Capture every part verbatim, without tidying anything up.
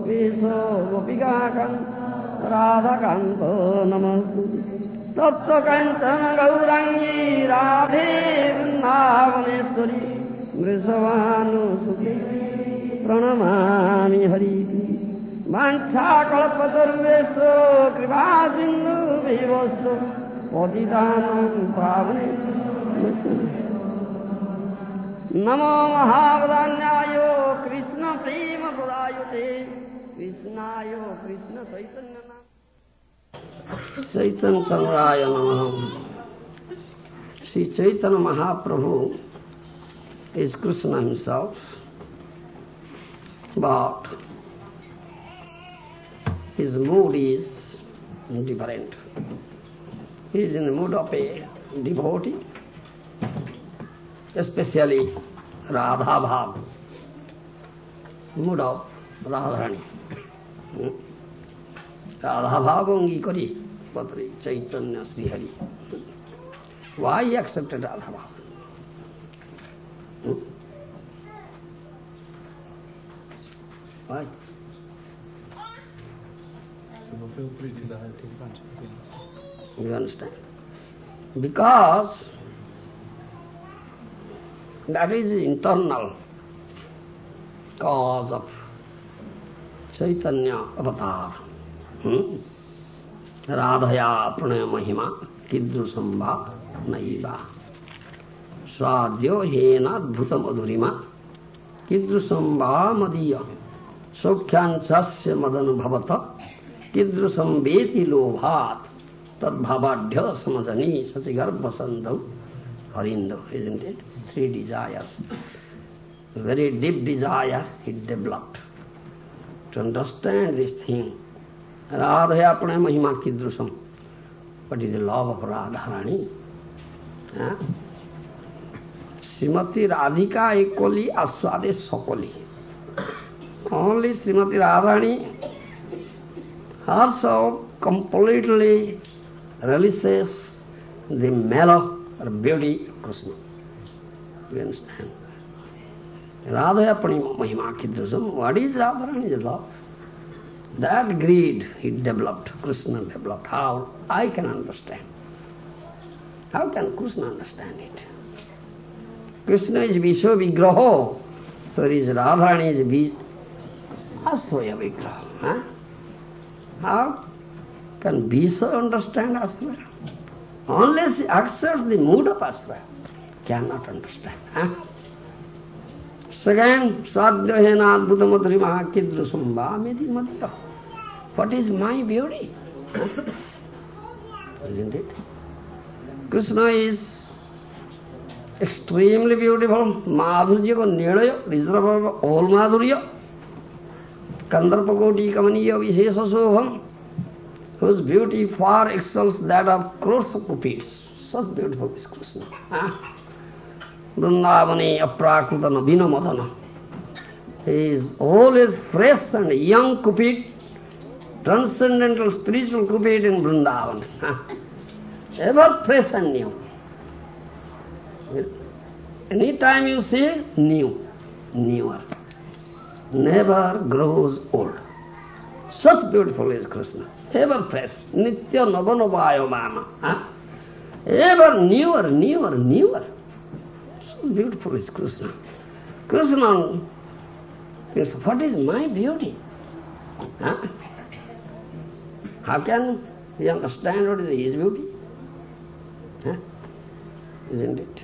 गोपेशो गोपिकान्त राधाकान्त नमस्तुते तप्तकाञ्चन गौराङ्गी राधे वृन्दावनेश्वरी वृषभानुसुते प्रणमामि हरिप्रिये वाञ्छाकल्पतरुभ्यश्च कृपासिन्धुभ्यश्च पतितानां पावनेभ्यो नमो महावदान्याय कृष्णप्रेमप्रदायते कृष्णाय कृष्ण चैतन्य चैतन्य चंद्राय नमः. Sri Chaitanya Mahaprabhu is Krishna himself, but his mood is different. He is in the mood of a devotee, especially Radha Bhav, mood of Radharani. Radha Bhavangi Kari Patri Chaitanya Sri Hari. Why he accepted Radha Bhav? Hmm? Why? You understand? Because that is the internal cause of Chaitanya avatar. Hmm? Radhaya pranaya mahima kidrusamba naiva swadyo hena adbhuta madhurima kidrusamba madiya saukhyanchasya madanubhavata kidrusambeti lobhat tadbhavadhya samajani satigarbha sandhav harindo. Isn't it? Three desires. Very deep desire he developed. To understand this thing, Radhaya Pranaya Mahima Kidrusam. What is the love of Radharani? Huh? Srimati Radhika equally aswade sakoli. Only Srimati Radharani herself completely relishes the mellow or beauty of Krishna. You understand? Radhaya Pranaya Mahima Kidrusam. What is Radharani's love? That greed he developed, Krishna developed. How? I can understand. How can Krishna understand it? Krishna is Vishwa Vigraho, whereas Radharani is Aswaya Vigraha. Huh? How can Vishwa understand Aswaya? Unless he accepts the mood of Aswaya, cannot understand. Huh? Second, Swadhyahena Adbhuta Madhurima Kidrusamba Medi Madhya. What is my beauty? Isn't it? Krishna is extremely beautiful. Madhurya ko niraya, reserve of all Madhurya. Kandarpakoti kamaniya vishesha soham, whose beauty far excels that of crores of cupids. Such beautiful is Krishna. Huh? Vrindavane aprakuta navina madana. He is always fresh and young Cupid, transcendental spiritual Cupid in Vrindavan. Ever fresh and new. Any time you see, new, newer. Never grows old. Such beautiful is Krishna. Ever fresh. Nitya navanavayamana. Ever newer, newer, newer. Beautiful is Krishna. Krishna thinks, what is my beauty? Huh? How can he understand what is his beauty? Huh? Isn't it?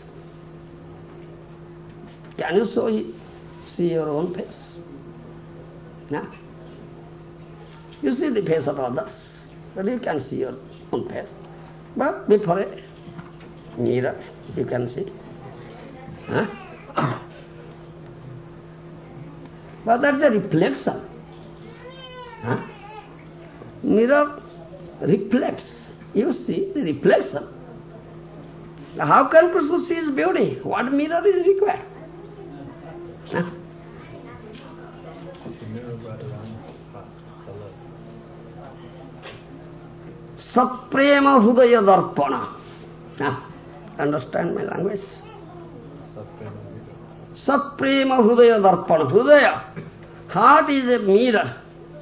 Can you so see your own face? Huh? You see the face of others, but you can see your own face. But before a mirror, you can see. Huh? But that's a reflection. Huh? Mirror reflects. You see the reflection. Now how can Krishna see his beauty? What mirror is required? Huh? Saprema Hudaya Darpana. Huh? Understand my language? Saprema Hudaya Darpana. Hudaya. Heart is a mirror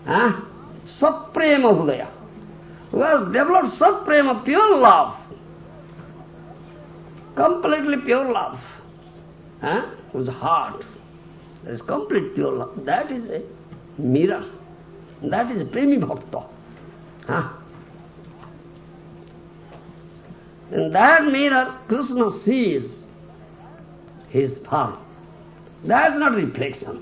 Huh? Saprema Hudaya. Who has developed Saprema, pure love. Completely pure love. Huh? Whose heart is complete pure love. That is a mirror. That is a Premi Bhakta. Huh? In that mirror, Krishna sees his form. That's not reflection.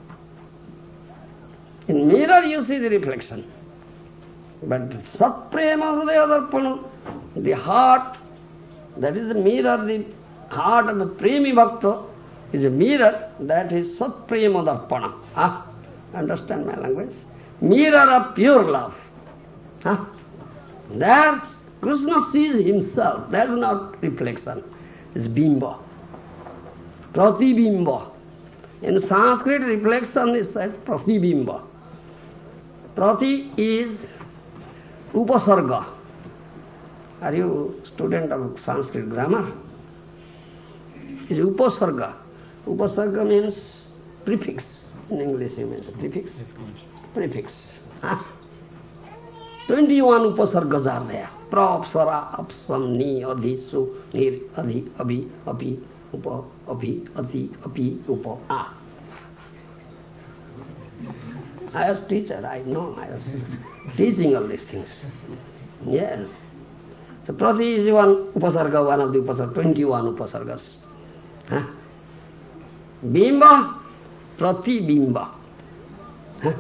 In mirror you see the reflection. But Satprema Hridaya Darpana, the heart, that is the mirror, the heart of the Premi Bhakta is a mirror, that is Satprema Darpana. Ah, understand my language? Mirror of pure love. Ah. There Krishna sees himself. That's not reflection. It's bimba. Pratibimba. In Sanskrit, reflection is said pratibimba. Prati is upasarga. Are you student of Sanskrit grammar? It's upasarga. Upasarga means prefix. In English you mean prefix. Prefix. Huh? Twenty-one upasargas are there. Pra, apsara, apsam, ni, adhi, su, nir, adhi, abhi, api, upa, api, ati, api, upa, ah. I was teacher, I know, I was teaching all these things. Yes. So Prati is one upasarga, one of the upasargas, twenty-one upasargas. Huh? Bimba, Pratibimba. Huh?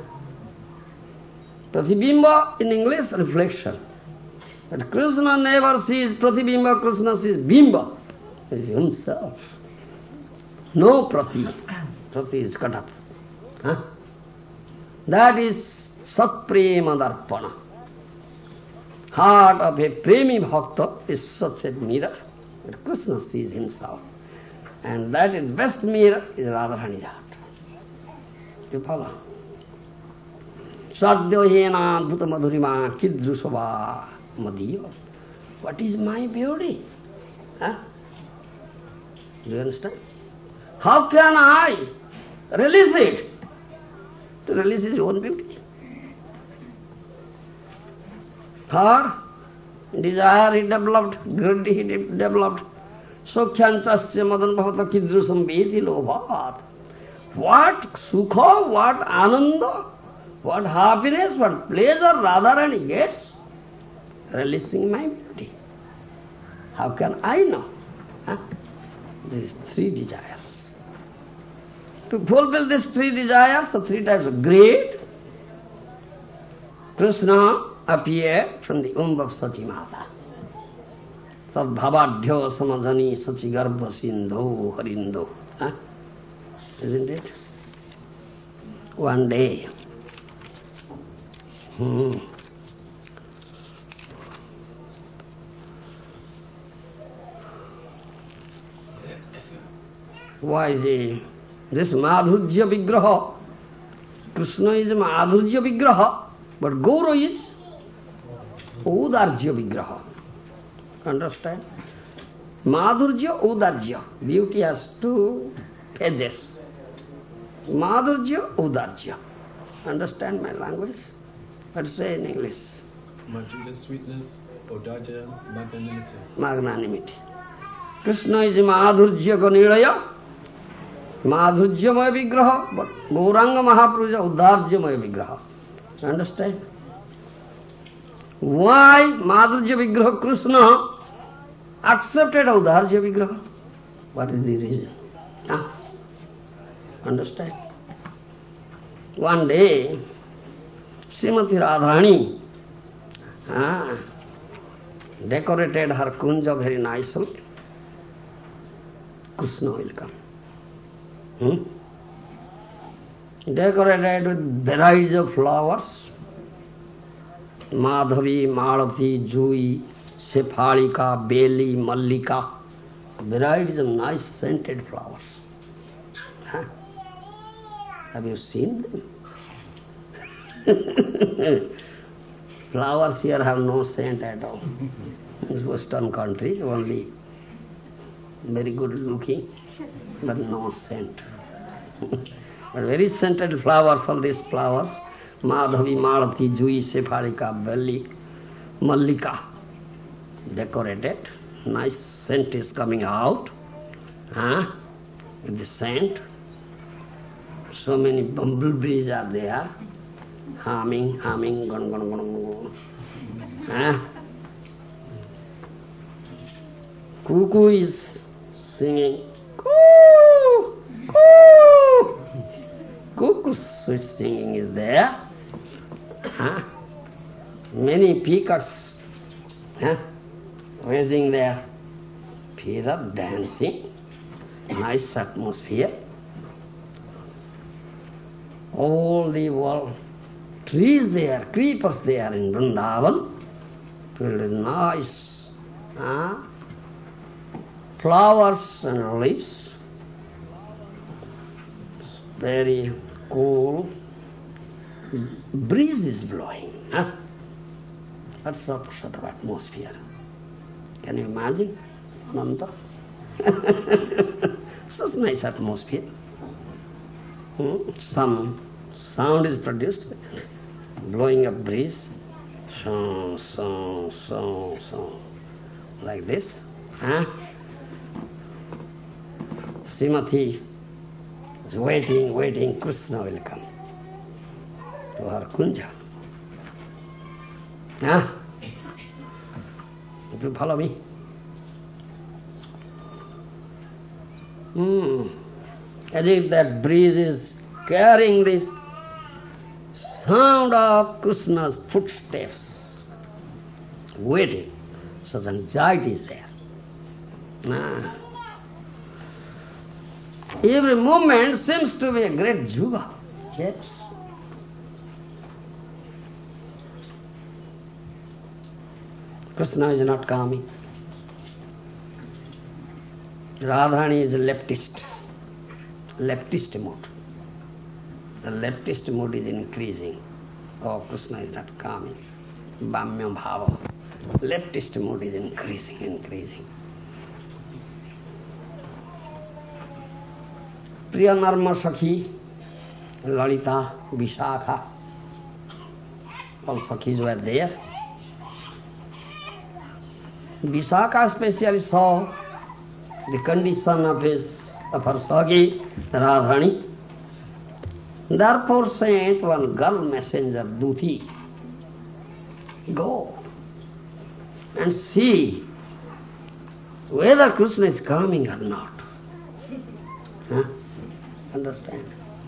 Pratibimba in English, reflection. But Krishna never sees Pratibimba, Krishna sees Bimba. He is himself. No Prati. Prati is cut up. Huh? That is Satprema Darpana. Heart of a Premi Bhakta is such a mirror that Krishna sees himself. And that is best mirror is Radharani's heart. You follow? Sadhyohena Bhuta Madhurima Kidrusava Madhya. What is my beauty? Huh? Do you understand? How can I release it? To release his own beauty. For desire he developed, greed he developed. Sokhyanchasya madan bhavata kidrusam veti lobhat. What sukha, what ananda, what happiness, what pleasure Radharani gets, releasing my beauty. How can I know? Huh? These three desires. To fulfill these three desires, the three types of greed, Krishna appeared from the womb of Sachi Mata. Tad bhavadhyo samajani sachi garbha sindho harindo. Huh? Isn't it? One day, hmm, why is he? This Madhurya Vigraha, Krishna is Madhurya Vigraha, but Gaura is Udarjya Vigraha. Understand? Madhurya, Udarjya. Beauty has two edges. Madhurya, Udarjya. Understand my language? Let's say in English. Madhurya, sweetness, Udarjya, magnanimity. Magnanimity. Krishna is Madhurya Ganilaya. Madhurjamaya Vigraha, but Gauranga Mahaprabhu is Udarjamaya Vigraha. Understand? Why Madhurya Vigraha Krishna accepted Udarjya Vigraha? What is the reason? Huh? Understand? One day, Srimati Radharani ah, decorated her kunja very nicely. Krishna will come. Hmm? Decorated with varieties of flowers, Madhavi, Malati, Jui, Sephalika, Beli, Mallika, varieties of nice scented flowers. Huh? Have you seen them? Flowers here have no scent at all. In Western countries, only very good looking, but no scent. But very scented flowers, all these flowers, Madhavi, Malati, Jui, Sephalika, Belli, Mallika, decorated. Nice scent is coming out. Huh? With the scent. So many bumblebees are there. Humming, humming, gun, gun, gun, gun. Huh? Cuckoo is singing. Coo! Coo! Cuckoo's sweet singing is there. Huh? Many peacocks huh? raising their feather, dancing. Nice atmosphere. All the world, trees there, creepers there in Vrindavan, filled with nice huh? flowers and leaves. It's very cool. Breeze is blowing. Huh? What sort of, sort of atmosphere? Can you imagine? Ananta? Such nice atmosphere. Hmm? Some sound is produced, blowing a breeze. So, so, so, so. Like this. Huh? Srimati is waiting, waiting, Krishna will come to her kunja. Huh? Do you follow me? Hmm. As if that breeze is carrying this sound of Krishna's footsteps, waiting. Such anxiety is there. Ah. Every moment seems to be a great juga. Yes. Krishna is not coming. Radharani is a leftist. Leftist mood. The leftist mood is increasing. Oh, Krishna is not coming. Bhamya bhava. Leftist mood is increasing, increasing. Priya Narma Sakhi, Lalita, Vishakha, all Sakhis were there. Vishakha especially saw the condition of his of her Sakhi, Radharani. Therefore sent one girl messenger, Duti, go and see whether Krishna is coming or not. Huh? Understand?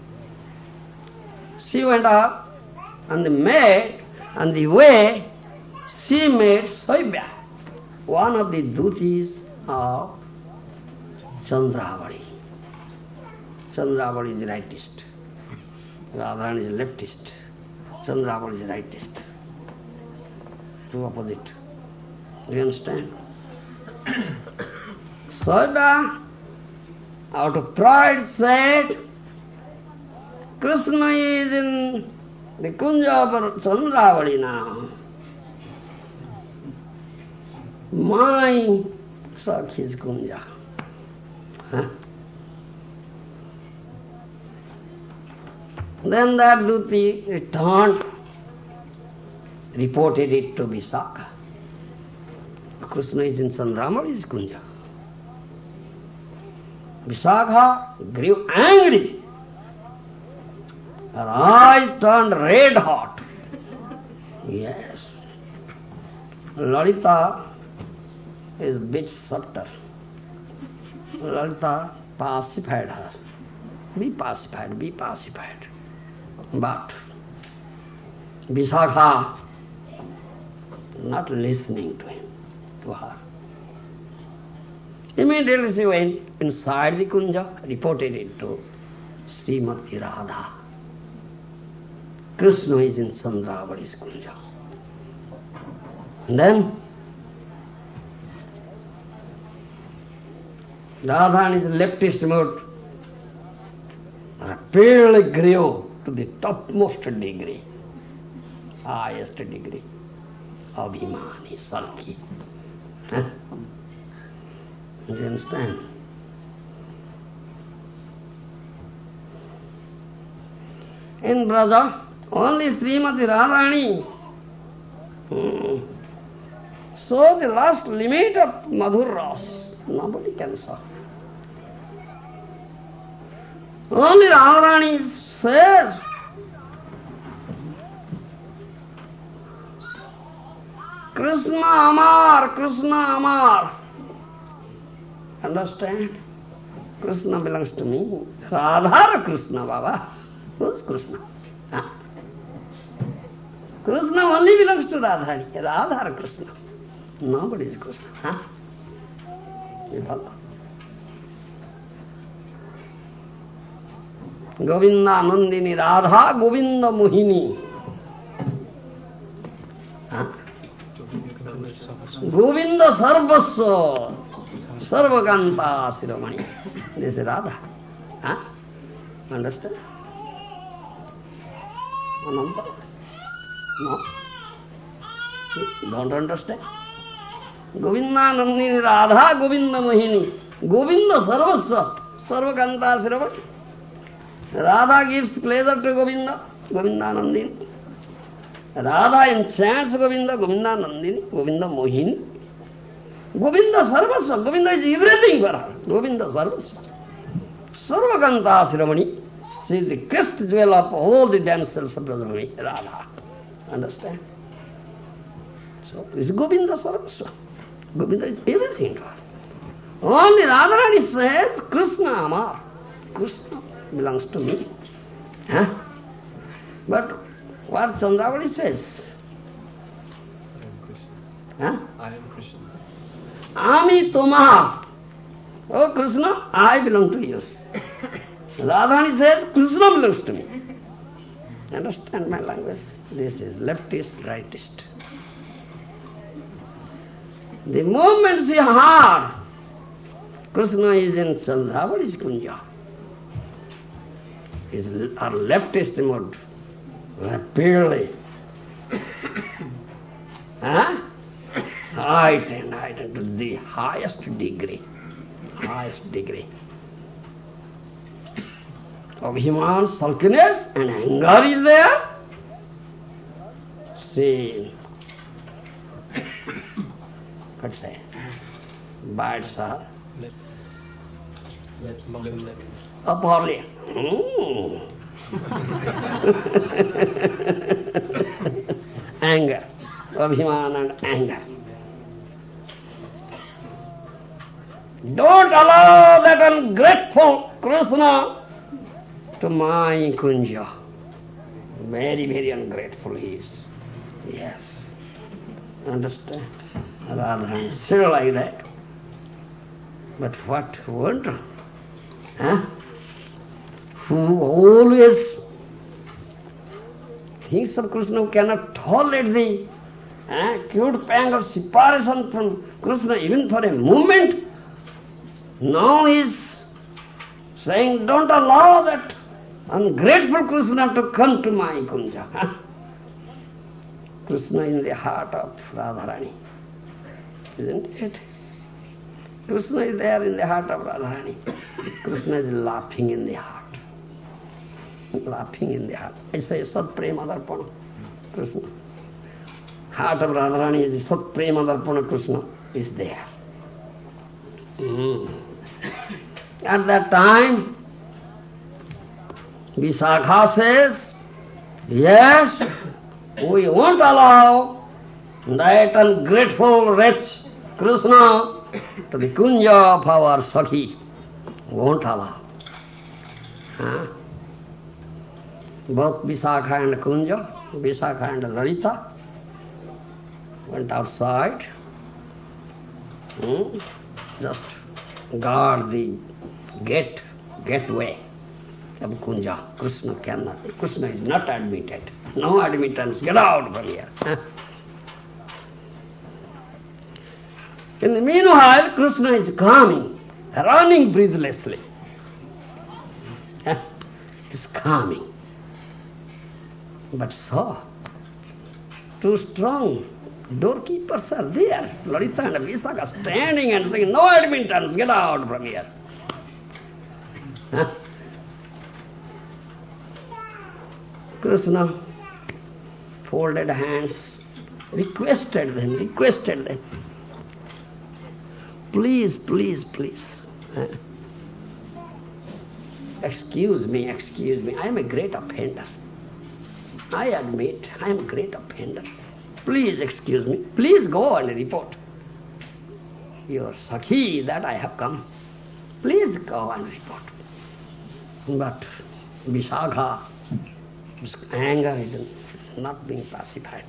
She went up and the maid, on the way, she met Saibya, one of the duties of Chandravali. Chandravali is rightist. Radharani is leftist. Chandravali is rightist. Two opposite. Do you understand? Saibya, out of pride, said, Krishna is in the kunja of Chandravali now. My Sakhi's kunja. Huh? Then that Duti returned, reported it to Vishakha. Krishna is in Chandravali's kunja. Vishakha grew angry. Her eyes turned red hot. Yes. Lalita is a bit subtle. Lalita pacified her. Be pacified, be pacified. But Vishakha not listening to him, to her. Immediately she went inside the kunja, reported it to Srimati Radha. Krishna is in Chandravali's kunja. And then Radharani's leftist mood rapidly grew to the topmost degree, highest degree, Abhimani, sulky. Huh? Do you understand? In Braja, Only Srimati Radharani hmm, shows the last limit of Madhur Ras. Nobody can show. Only Radharani says, Krishna Amar, Krishna Amar. Understand? Krishna belongs to me. Radha Krishna, Baba. Who's Krishna? Huh? Krishna only belongs to Radharani. Radha Krishna. Nobody is Krishna. Huh? You follow? Govinda Nandini Radha Govinda Mohini. Huh? Govinda Sarvasva Sarvaganta Siramani. This is Radha. Huh? Understand? Ananta? No? You don't understand? Govinda Nandini Radha Govinda Mohini. Govinda Sarvasva Sarvaganta Siramani. Radha gives pleasure to Govinda, Govinda Nandini. Radha enchants Govinda, Govinda Nandini, Govinda Mohini. Govinda Sarvasva, Govinda is everything for her. Govinda Sarvasva. Sarvaganta Siramani. She is the crest jewel of all the damsels of Brajamani, Radha. Understand? So, this is Govinda Sarvasva. Govinda is everything to her. Only Radharani says, Krishna Amar. Krishna belongs to me. Huh? But what Chandravali says? I am Krishna's. Huh? I am Krishna's. Ami Toma. Oh Krishna, I belong to you. Radharani says, Krishna belongs to me. Understand my language? This is leftist, rightist. The moment she heard Krishna is in Chandravali's Kunja, is her leftist mood rapidly huh? heightened, heightened to the highest degree, highest degree. Abhiman, sulkiness and anger is there. See, what's that? Bites her. Let's, let's, let's. Up early. Mm. Anger, Abhiman and anger. Don't allow that ungrateful Krishna to my kunja. Very, very ungrateful he is. Yes. Understand? Radharani still like that. But what wonder? Huh? Who always thinks of Krishna, who cannot tolerate the eh, acute pang of separation from Krishna even for a moment, now he is saying, don't allow that ungrateful Krishna to come to my kunja. Huh? Krishna in the heart of Radharani, isn't it? Krishna is there in the heart of Radharani. Krishna is laughing in the heart. Laughing in the heart. I say Sat Prema Darpana, Krishna. Heart of Radharani is Sat Prema Darpana, Krishna is there. Mm. At that time, Visakha says, yes, we won't allow that ungrateful wretch Krishna to the kunja of our Sakhi. Won't allow. Huh? Both Visakha and Kunja, Visakha and Lalita went outside, hmm? just guard the gate, gateway of Kunja. Krishna cannot, Krishna is not admitted. No admittance, get out from here. In the meanwhile, Krishna is coming, running breathlessly. It is coming. But so, two strong doorkeepers are there. Lalita and Visakha standing and saying, no admittance, get out from here. Huh? Krishna folded hands, requested them, requested them. Please, please, please. Uh, excuse me, excuse me. I am a great offender. I admit I am a great offender. Please excuse me. Please go and report. Your Sakhi that I have come. Please go and report. But Vishakha, his anger is not being pacified.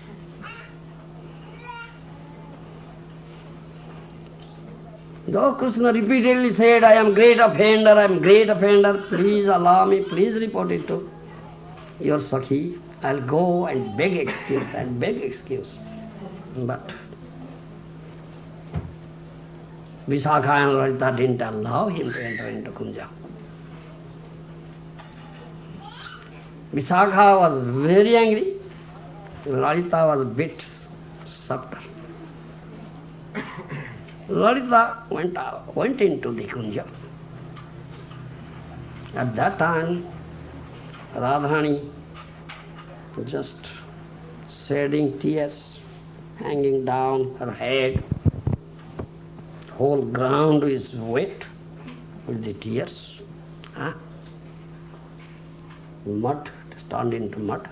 Though Krishna repeatedly said, I am great offender, I am great offender, please allow me, please report it to your Sakhi. I'll go and beg excuse and beg excuse. But Vishakha and Lalita didn't allow him to enter into Kunja. Vishakha was very angry. Lalita was a bit softer. Lalita went out, went into the Kunja. At that time, Radharani just shedding tears, hanging down her head. Whole ground is wet with the tears. Huh? Mud, turned into mud.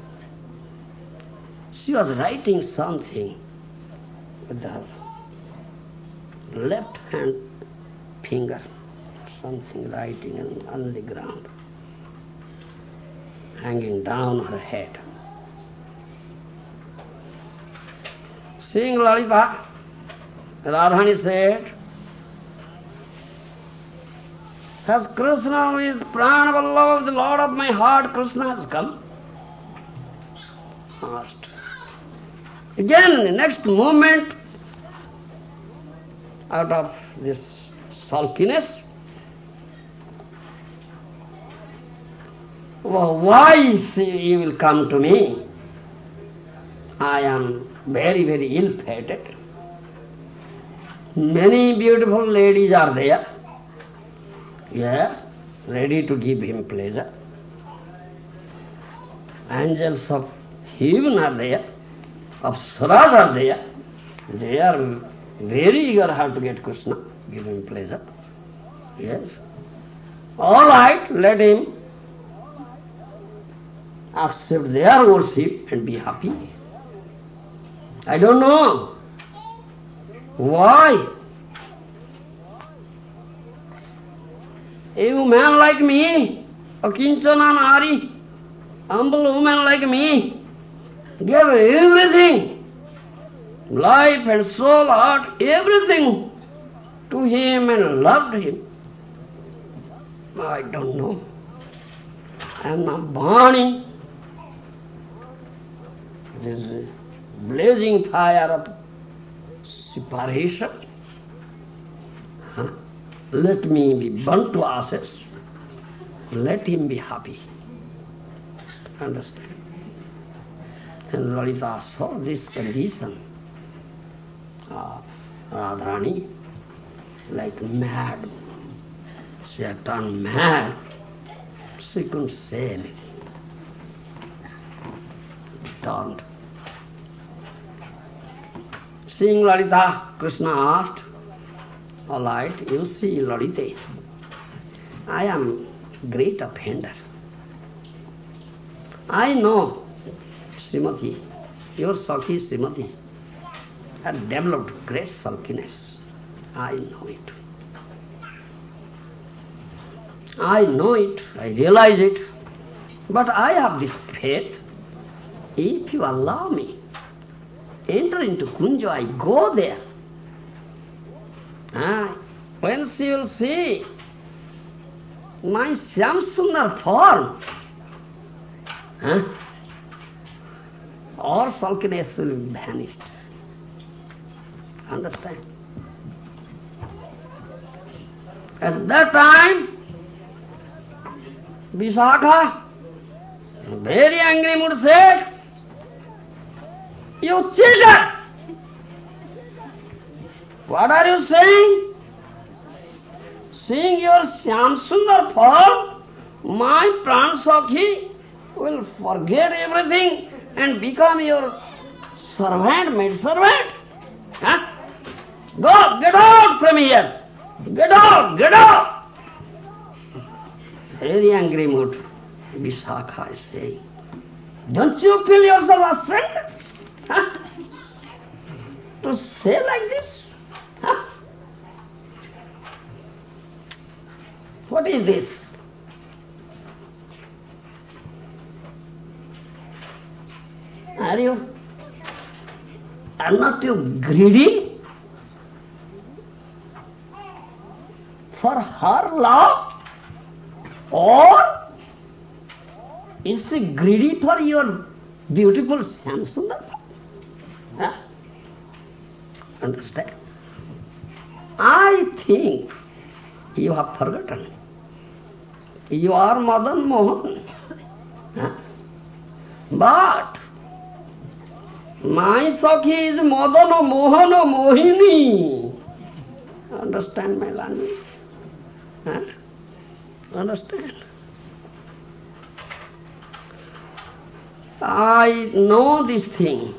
She was writing something with her left hand finger, something writing on the ground, hanging down her head. Seeing Lalita, Radharani said, has Krishna, who is Prana Vallabha, the Lord of my heart, Krishna has come? Asked. Again, in the next moment, out of this sulkiness, well, why you will come to me? I am very, very ill-fated. Many beautiful ladies are there, yeah, ready to give him pleasure. Angels of heaven are there, Apsaras are there. They are very eager how to get Krishna, give him pleasure. Yes. All right, let him accept their worship and be happy. I don't know why a woman like me, a Kinchana Nari, humble woman like me, gave everything, life and soul, heart, everything to him and loved him. I don't know. I am not burning this blazing fire of separation. Huh? Let me be burnt to ashes. Let him be happy. Understand? And Lalita saw this condition of Radharani like mad. She had turned mad. She couldn't say anything. Turned. Seeing Lalita, Krishna asked, all right, you see, Lalita, I am great offender. I know Srimati, your Sakhi Srimati, had developed great sulkiness. I know it. I know it, I realize it, but I have this faith. If you allow me, enter into Kunja, I go there. Ah, when she will see my Shyam-sundar form, huh, all sulkiness will be vanished. Understand? At that time, Vishakha, very angry mood, said, you children, what are you saying? Seeing your Shyam-sundar form, my Pran Sakhi, will forget everything and become your servant, maid servant. Huh? Go, get out from here. Get out, get out. Very angry mood. Vishakha is saying, don't you feel yourself ashamed? Huh? To say like this? Huh? What is this? Are you, are not you greedy for her love? Or is she greedy for your beautiful Shyamsundar? Huh? Understand? I think you have forgotten. You are Madan Mohan. Huh? But my Sakhi is Madana Mohana Mohini. Understand my language? Huh? Understand? I know this thing.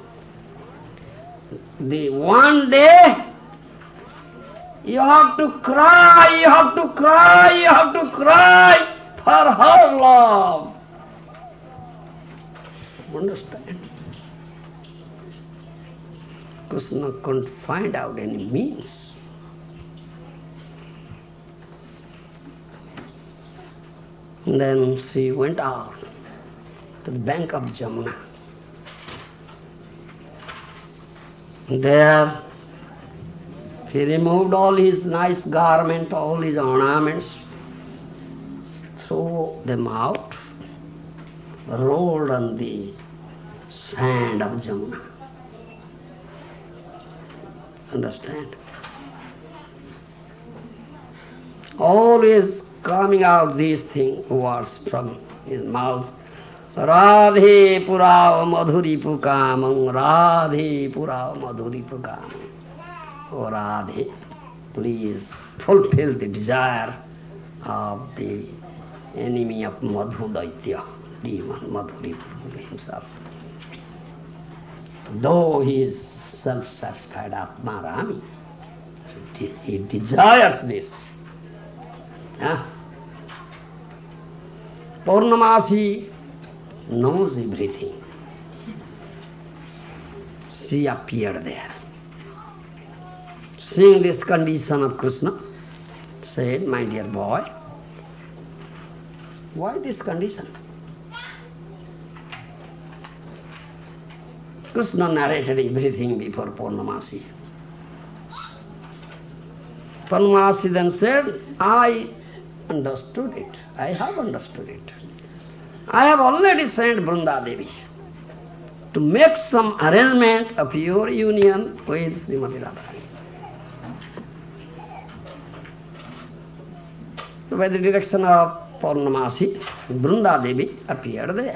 The one day you have to cry, you have to cry, you have to cry for her love. Understand? Krishna couldn't find out any means. And then she went out to the bank of Jamuna. There he removed all his nice garment, all his ornaments, threw them out, rolled on the sand of Jamuna. Understand? Always coming out these things, words from his mouth. Radhe purava madhuri pukamam, Radhe purava madhuri pukamam. Oh Radhe, please fulfill the desire of the enemy of Madhu Daitya, demon Madhuri himself. Though he is self-satisfied Atma Rami, he desires this. Huh? Purnamasi knows everything. She appeared there. Seeing this condition of Krishna, said, my dear boy, why this condition? Krishna narrated everything before Purnamasi. Purnamasi then said, I understood it. I have understood it. I have already sent Vrunda Devi to make some arrangement of your union with Srimati Radharani. So by the direction of Purnamasi, Vrunda Devi appeared there,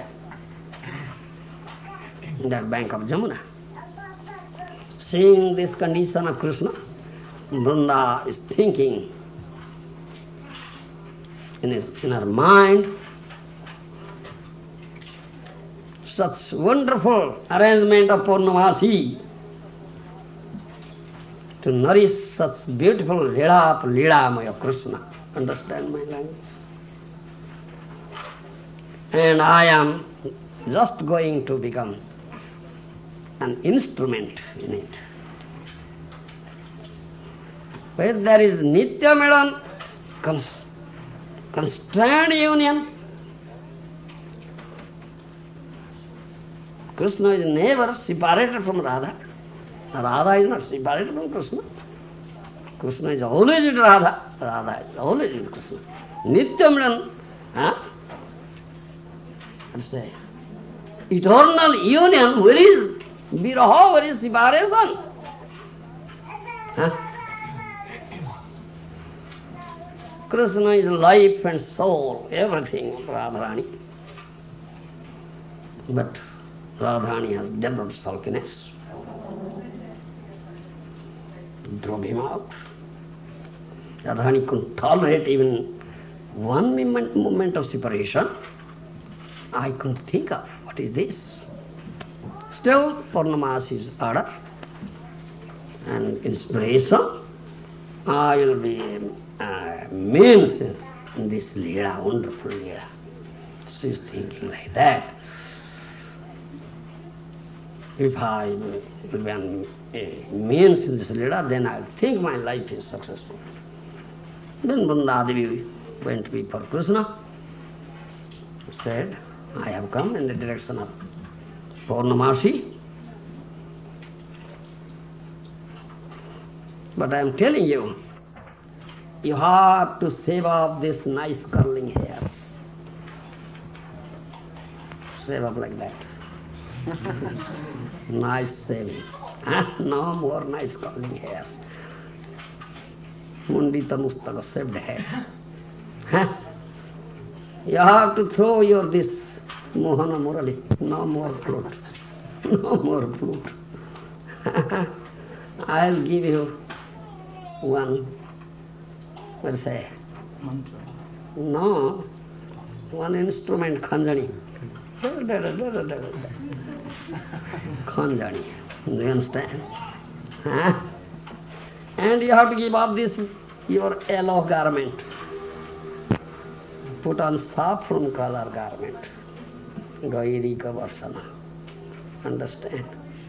in that bank of Jamuna. Seeing this condition of Krishna, Vrunda is thinking in, his, in her mind, such wonderful arrangement of Purnamasi to nourish such beautiful Lila Lilamaya Krishna. Understand my language? And I am just going to become an instrument in it. Where there is Nitya Medan, constrained union, Krishna is never separated from Radha. Radha is not separated from Krishna. Krishna is always with Radha. Radha is always with Krishna. Nitya Medan, huh? Let's say, eternal union, where is Viraha, where is separation? Huh? Krishna is life and soul, everything of Radharani. But Radharani has developed sulkiness. Drove him out. Radharani couldn't tolerate even one moment, moment of separation. I couldn't think of what is this. Still, Purnamasi's order and inspiration, I will be uh, means in this Leela, wonderful Leela. She is thinking like that. If I will be a means in this Leela, then I will think my life is successful. Then Vrindadevi went to be for Krishna, said, I have come in the direction of Purnamasi, but I am telling you, you have to shave off this nice curling hairs. Shave off like that. Nice shaving. Huh? No more nice curling hairs. Mundita mustaka shaved head. Huh? You have to throw your this Mohana Murali. No more flute. No more flute. I'll give you one, let's say, Mantra. no, one instrument, khanjani. Khanjani. Do you understand? Huh? And you have to give up this, your yellow garment. Put on saffron color garment. Gairika Varsana. Understand?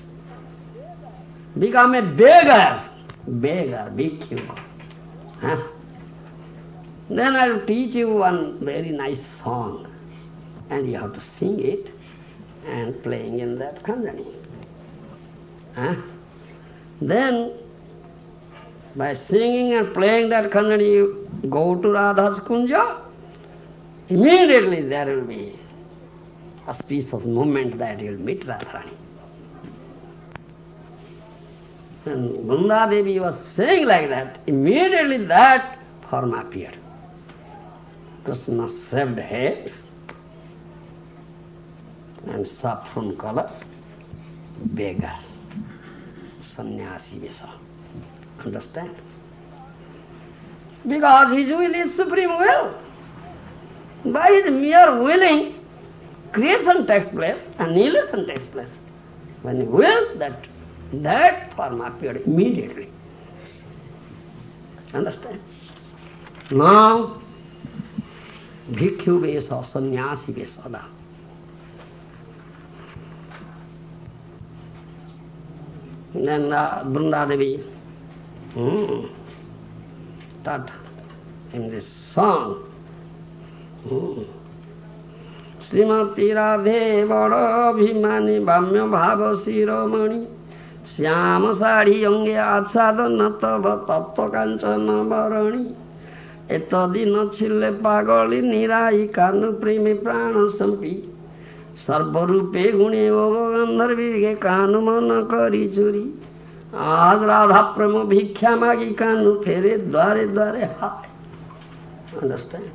Become a beggar. Beggar, bhikkhu. Huh? Then I will teach you one very nice song. And you have to sing it and playing in that khanjani. Huh? Then, by singing and playing that khanjani, you go to Radha's kunja, immediately there will be auspicious moment that you will meet Radharani. And Vrindadevi was saying like that, immediately that form appeared. Krishna shaved head and saffron color, beggar, sannyasi vesa. Understand? Because his will is supreme will. By his mere willing, creation takes place, annihilation takes place. When he wills, that, that form appeared immediately. Understand? Now, bhikkhu vesa, sannyasi vesa. Then uh, Vrindadevi hmm, taught in this song. Hmm. Srimati Radhe Vada Bhimani Bhamya Bhava Siromani Syama Sari Yange Achada Natava Tattva Kanchana Varani Etadina Chile Pagali Nirai Kanu Premi Prana Sampi Sarvarupe Gune Ogo Gandharvi Kanu Mana Kari Churi Aaj Radha Prema Bhikkha Magi Kanu Fere Dware Dware Hai. Understand?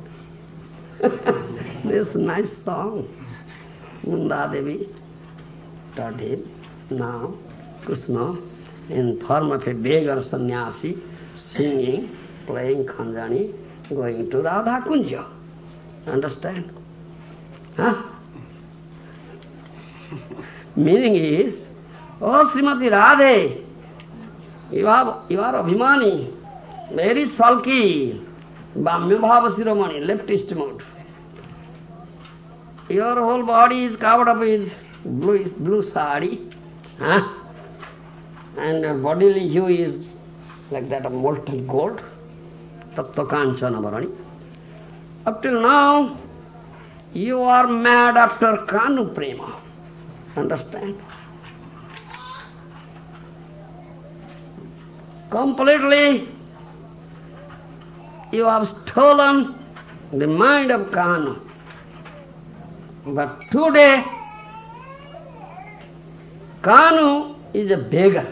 This nice song, Vrindadevi taught him. Now, Krishna, in form of a beggar sannyasi, singing, playing khanjani, going to Radha Kunja. Understand? Huh? Meaning is, oh Srimati Radhe, you are, you are Abhimani, very sulky, Bhamya Bhava Siromani, leftist mode. Your whole body is covered up with blue, blue sari, huh? And your bodily hue is like that of molten gold, Tattva Kanchana Varani. Up till now, you are mad after Kanu Prema. Understand? Completely, you have stolen the mind of Kanu. But today, Kanu is a beggar.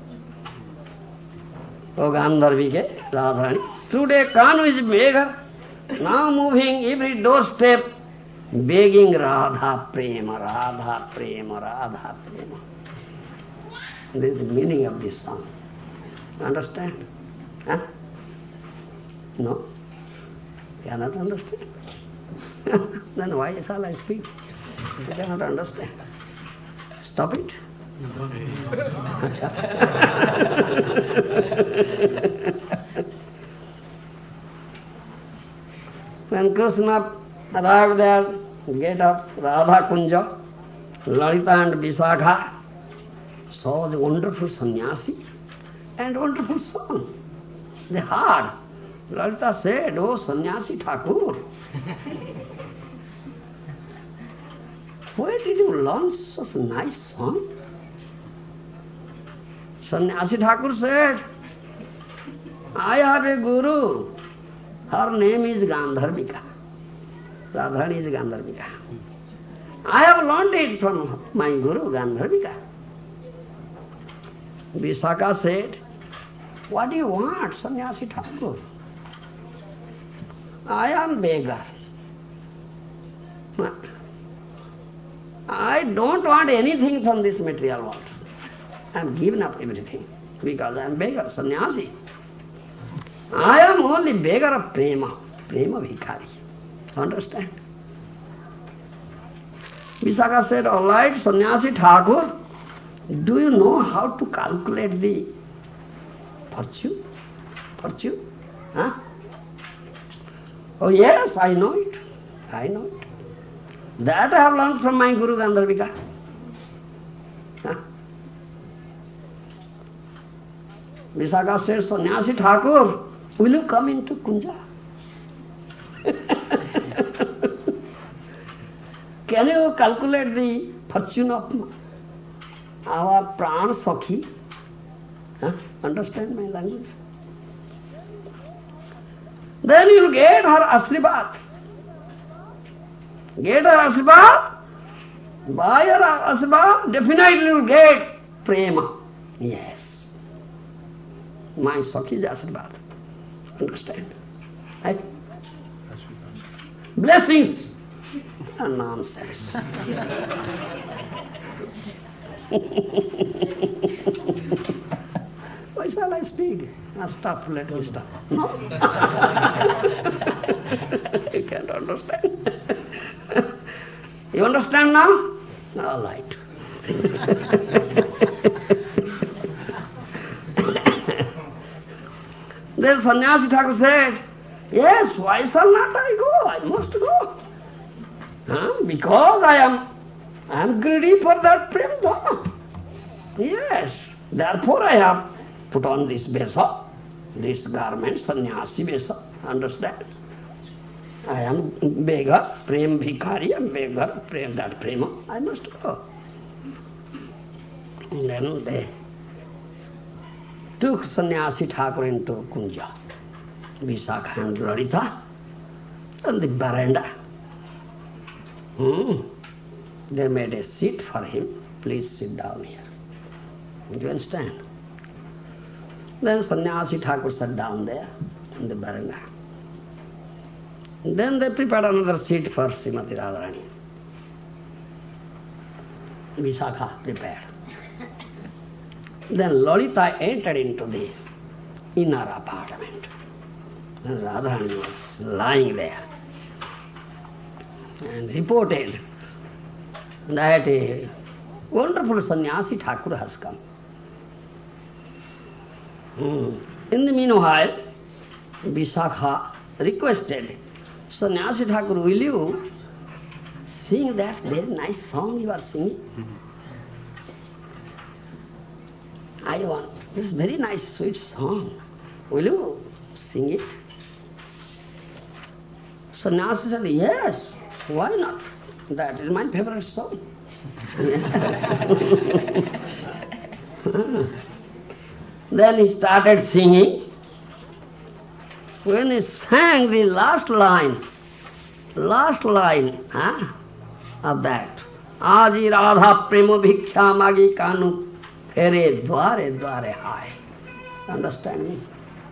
O Gandharvike, Radharani. Today Kanu is a beggar, now moving every doorstep, begging Radha Prema, Radha Prema, Radha Prema. This is the meaning of this song. Understand? Huh? No? Cannot understand? Then why shall I speak? You cannot understand. Stop it. When Krishna arrived there, gate of Radha Kunja, Lalita and Visakha saw the wonderful sannyasi and wonderful song. They heard. Lalita said, "Oh, sannyasi Thakur, where did you learn such a nice song?" Sannyasi Thakur said, "I have a guru. Her name is Gandharvika. Radharani is Gandharvika. I have learned it from my guru, Gandharvika." Visakha said, "What do you want, Sannyasi Thakur? I am beggar. I don't want anything from this material world. I am given up everything because I am beggar, sannyasi. I am only beggar of prema, prema bhikari. Understand?" Visakha said, "All right, Sannyasi Thakur, do you know how to calculate the fortune? Fortune? Huh? Oh yes, I know it. I know it. That I have learned from my Guru Gandharvika." Huh? Visakha said, "Sannyasi Thakur, will you come into Kunja? Can you calculate the fortune of our Pran Sakhi? Huh? Understand my language? Then you will get her Ashribad. Get her Ashribad. By her Ashribad, definitely you will get Prema. Yes. My Sakhi is Ashribad. Understand? Right? Blessings. Ah, nonsense. Why shall I speak? Ah, stop, let me stop. No? You can't understand. You understand now? All right. Then Sannyasi Thakur said, "Yes, why shall not I go? I must go. Huh? Because I am I am greedy for that Prem Dhamma. Yes, therefore I have put on this besa, this garment, sannyasi besa. Understand? I am beggar, Prem Bhikari, I am beggar, Prem, that Prema. I must go." And then they took Sannyasi Thakur into Kunja, Visakha and Lalita, on the veranda. Hmm. They made a seat for him. "Please sit down here." Do you understand? Then Sannyasi Thakur sat down there in the veranda. Then they prepared another seat for Srimati Radharani. Visakha prepared. Then Lalita entered into the inner apartment. And Radharani was lying there and reported that a wonderful sannyasi Thakur has come. Hmm. In the meanwhile, Visakha requested, "Sannyasi Thakur, will you sing that very nice song you are singing? I want this very nice sweet song. Will you sing it?" Sannyasi said, "Yes, why not? That is my favorite song." Then he started singing. When he sang the last line, last line huh, of that, "Aji Radha Prema Bhiksha Magi Kanu Fere Dware Dware Hai." Understand me?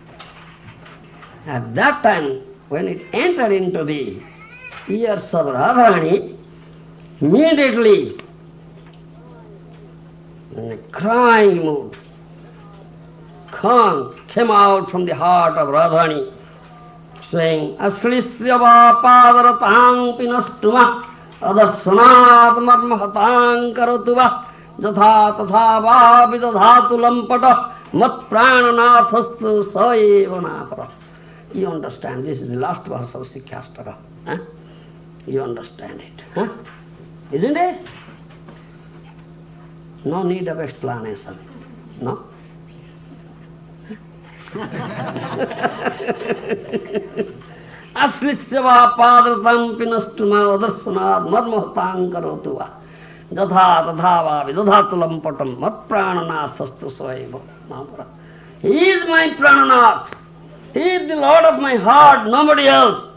At that time, when it entered into the ears of Radharani, immediately, in a crying mood, Khan came out from the heart of Radharani, saying, "Aslisya va padaratang pinastuma Adarsanat marmahataṁ karatu va jatha tatha va vidadhatu lampata mat prananathastu saeva napara. You understand? This is the last verse of Sikhyastaka. Huh? You understand it. Huh? Isn't it? No need of explanation. No? Aslisyava padratam pinastuma adarsanat marmahataṁ karatu va jatha tatha va vidadhatu lampatam mat prananathastu saeva napara. He is my prananath. He is the Lord of my heart, nobody else.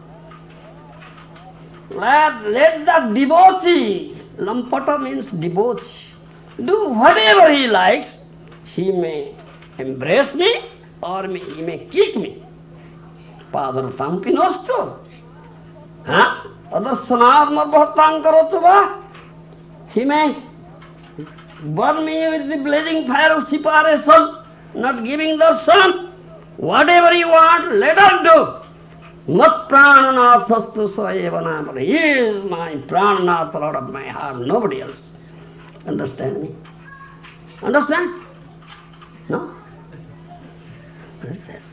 Let, let the debauchee, lampata means debauchee, do whatever he likes. He may embrace me or may, he may kick me. Padratam pinosto. Huh? Adarsanat marmahataṁ karatu va. He may burn me with the blazing fire of separation, not giving the sun. Whatever you want, let us do. Mat prananathastu saeva napara. He is my prananath, Lord of my heart, nobody else. Understand me? Understand? No? Princess.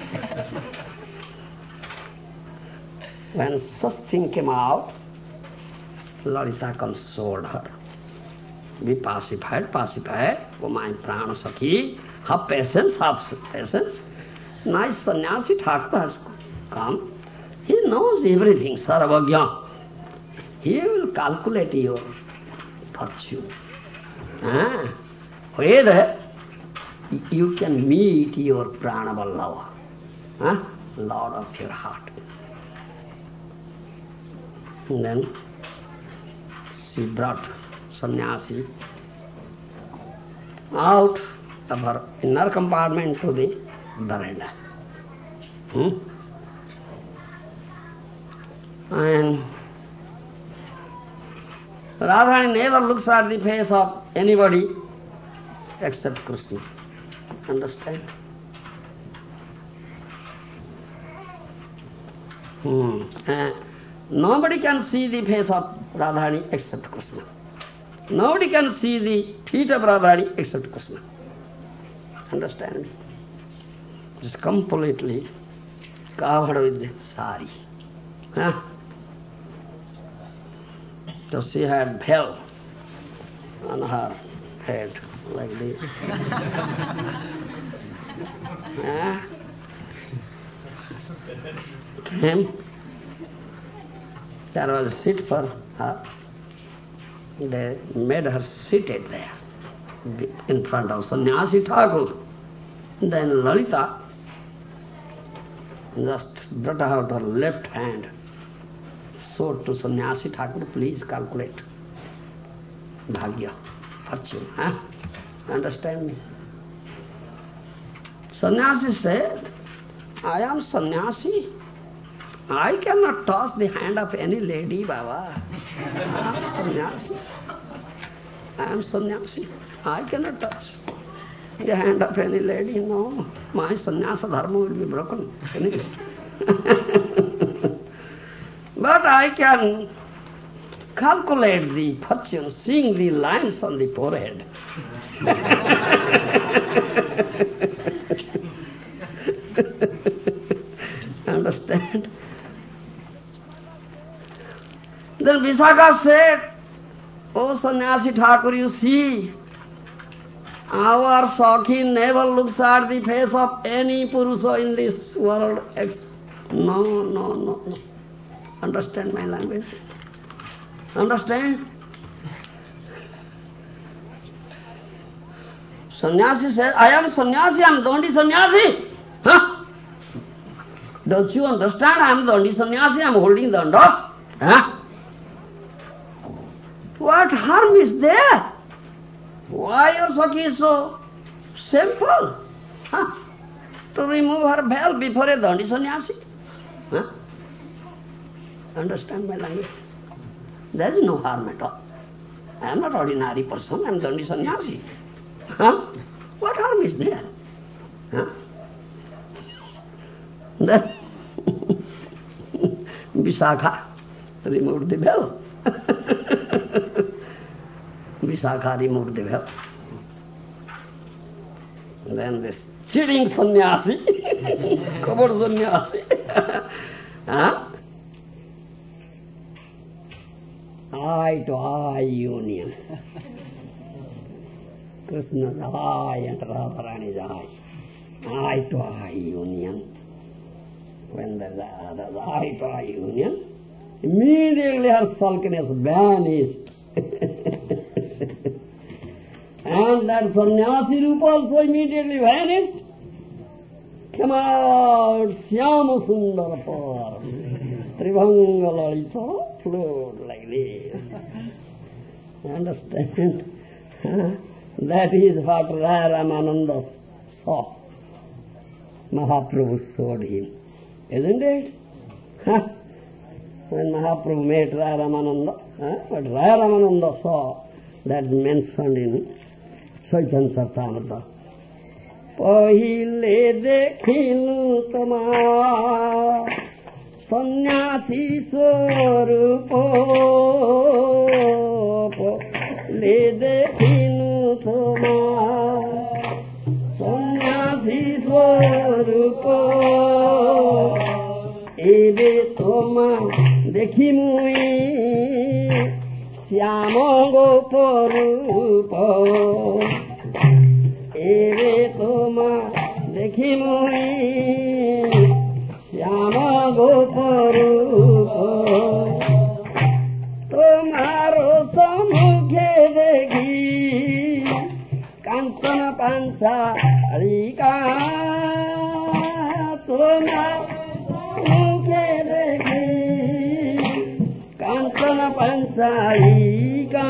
When such thing came out, Lalita consoled her. Be pacified, pacified. Oh my prana sakhi, have patience, have patience. Nice sannyasi Thakur has come. He knows everything, Sarvagya. He will calculate your fortune. Ah, whether you can meet your Pranavallava, ah, Lord of your heart. And then she brought sannyasi out of her inner compartment to the veranda. Hmm? And Radharani never looks at the face of anybody except Krishna. Understand? Hmm. Uh, nobody can see the face of Radharani except Krishna. Nobody can see the feet of Radharani except Krishna. Understand me? It's completely covered with the sari. Huh? So she had bell on her head like this. Huh? Came. There was a seat for her. They made her seated there in front of Sannyasi Thakur. Then Lalita just brought out her left hand, showed to Sannyasi Thakur, please calculate bhagya, fortune. Huh? Understand me? Sannyasi said, I am sannyasi. I cannot touch the hand of any lady, Baba. I am sannyasi. I am sannyasi. I cannot touch the hand of any lady, no. My sannyasa dharma will be broken. Finished. But I can calculate the fortune, seeing the lines on the forehead. Understand? Then Visakha said, oh Sannyasi Thakur, you see, our Sakhi never looks at the face of any Purusha in this world. No, no, no, no. Understand my language? Understand? Sannyasi said, I am sannyasi, I am Dandi sannyasi. Huh? Don't you understand? I am Dandi sannyasi, I am holding the danda. Huh? What harm is there? Why your Sakhi is so simple? Huh? To remove her veil before a Dandi sannyasi? Huh? Understand my language? There is no harm at all. I am not ordinary person, I am Dandi sannyasi. Huh? What harm is there? Huh? Then Visakha removed the bell. Visakha removed the veil. Then this cheating sannyasi, covered sannyasi, huh? Eye to eye union. Krishna's eye and Radharani's eye. Eye to eye union. When there's the eye to eye union, immediately her sulkiness vanished. And that sannyasi rupa also immediately vanished. Come out, Syama Sundara Par, Tribhanga Lalita, flowed like this. Understand? That is what Raya Ramananda saw. Mahaprabhu showed him. Isn't it? Huh? When Mahaprabhu met Raya Ramananda, huh? But Raya Ramananda saw, that mentioned in Chaitanya Charitamrita. Pahile dekhinu tamar sannyasi swarupo. Pahile dekhinu tamar sannyasi swarupo. Ebe toma dekhimui Syama Goparupa. Eve toma dekhimui Syama Goparupa. Tomaro samukhe dekhi Kancana Panchalika. Tomaro samukhe dekhi Kancana Panchalika.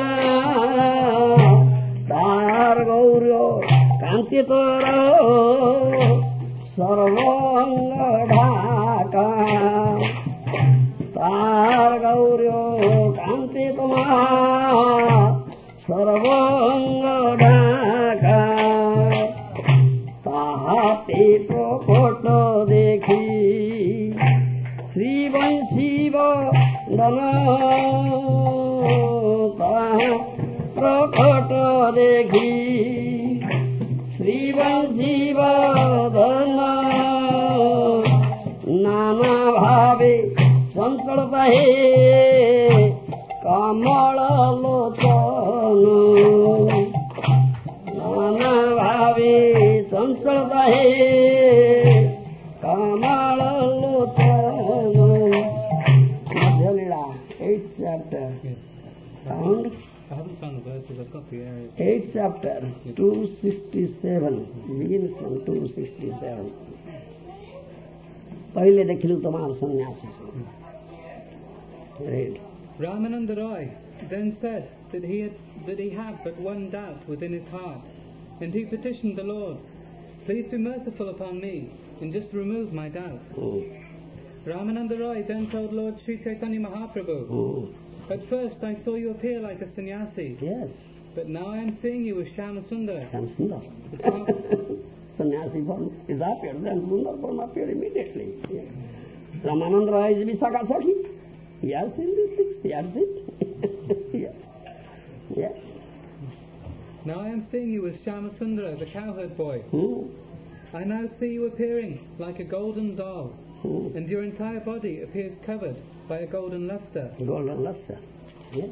Tar gauryo kanti toro sarvanga dhaka. Tar gauryo kanti toma sarvanga dhaka. Tahati prokoto dekhi Sri Vaishiva Dana. Prokoto dekhi Sri Vaishiva Dana. Nana bhave sanchalta hai kamala lotana. Nana bhave sanchalta hai kamala lotana. Madhya Leela, eighth chapter. Found? I haven't found the verses, I've got the area. Eighth chapter, two sixty-seven, begins from two sixty-seven. Paile dekhilu tamar sannyasi. Read. Ramananda Roy then said that he had that he had but one doubt within his heart, and he petitioned the Lord, "Please be merciful upon me, and just remove my doubt." Mm. Ramananda Roy then told Lord Sri Chaitanya Mahaprabhu, Mm. "At first I saw you appear like a sannyasi, Yes, but now I am seeing you as Shama Sundar." Shama Sundar. Sannyasi form is appeared, then Sundar form appeared immediately. Yes. Ramananda Roy is Visakha Sakhi. He has seen these things, he has seen. Yes. Yes. Now I am seeing you as Shama Sundar, the cowherd boy. Mm. I now see you appearing like a golden doll, Mm. and your entire body appears covered by a golden luster. Golden luster. Yes.